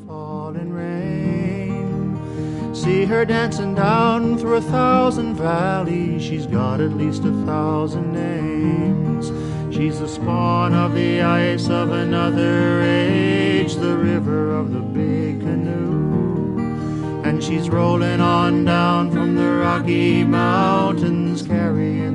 falling rain. See her dancing down through 1,000 valleys. She's got at least 1,000 names. She's the spawn of the ice of another age, the river of the big canoe. And she's rolling on down from the Rocky Mountains, carrying